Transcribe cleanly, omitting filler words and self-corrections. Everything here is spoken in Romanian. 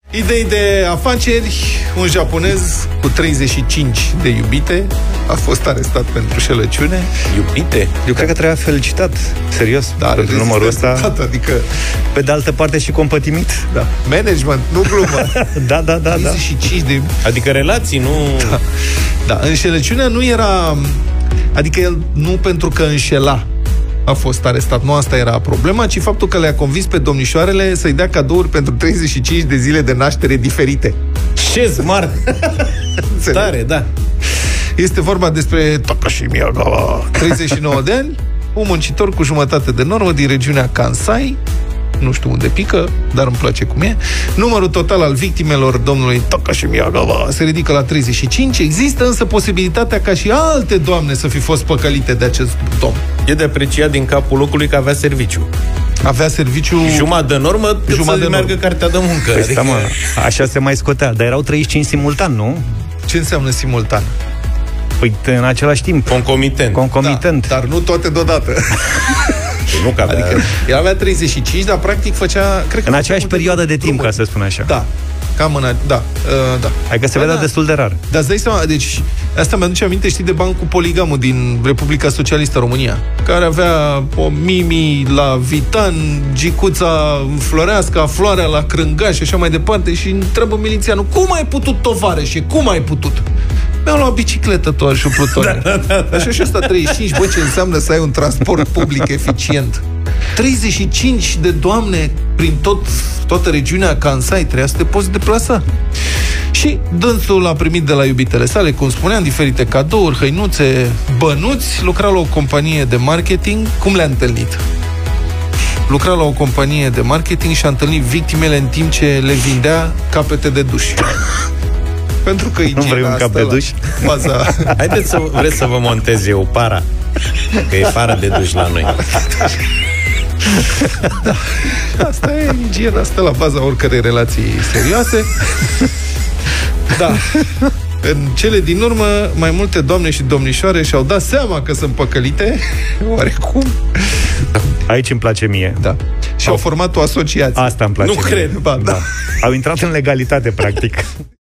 Idei de afaceri. Un japonez cu 35 de iubite a fost arestat pentru șelăciune. Iubite? Eu cred că trebuia felicitat, serios, pentru numărul ăsta. Adică, pe de altă parte și compătimit. Da. Management, nu glumă. Da. 35 de... Adică relații, nu... Da, înșelăciunea nu era... Adică el nu pentru că înșela a fost arestat, nu asta era problema, ci faptul că le-a convins pe domnișoarele să-i dea cadouri pentru 35 de zile de naștere diferite. Ce smart! Tare, da. Este vorba despre Takashi Miyagawa, 39 de ani, un muncitor cu jumătate de normă din regiunea Kansai. Nu știu unde pică, dar îmi place cum e. Numărul total al victimelor domnului Takashi Miyagawa se ridică la 35. Există însă posibilitatea ca și alte doamne să fi fost păcălite de acest domn. E de apreciat din capul locului că avea serviciu. Avea serviciu... Jumătate de normă, jumătate de meargă cartea de muncă. Păi adică... așa se mai scotea. Dar erau 35 simultan, nu? Ce înseamnă simultan? Păi în același timp. Concomitent. Da, dar nu toate deodată. Nu că avea... Adică el avea 35, dar practic făcea... Cred că în aceeași perioadă de timp, ca să spun așa. Da. Cam în da. Adică se vedea destul de rar. Dar îți dai seama, deci asta mi-aduce aminte, știi, de bancul Poligamul din Republica Socialistă România, care avea o Mimi la Vitan, Gicuța Floreasca, Floarea la Crângaș și așa mai departe, și întreabă milițianul: cum ai putut, tovarășe? Cum ai putut? Mi-am luat bicicletă, tu și plutoane. Așa și asta 35, bă, ce înseamnă să ai un transport public eficient. 35 de doamne prin toată regiunea Kansai, trebuia să te poți deplasa. Și dânsul a primit de la iubitele sale, cum spuneam, diferite cadouri, hăinuțe, bănuți. Lucra la o companie de marketing. Cum le-a întâlnit? Lucra la o companie de marketing și a întâlnit victimele în timp ce le vindea capete de duș. Pentru că nu vrei un cap de duș? Baza... Haideți vreți să vă montez eu para. Că e para de duș la noi. Da. Asta e igiena, asta la baza oricărei relații serioase. Da. În cele din urmă, mai multe doamne și domnișoare și-au dat seama că sunt păcălite, oarecum. Aici îmi place mie. Da. Și au format o asociație. Asta îmi place. Nu cred. Ba, da. Au intrat în legalitate, practic.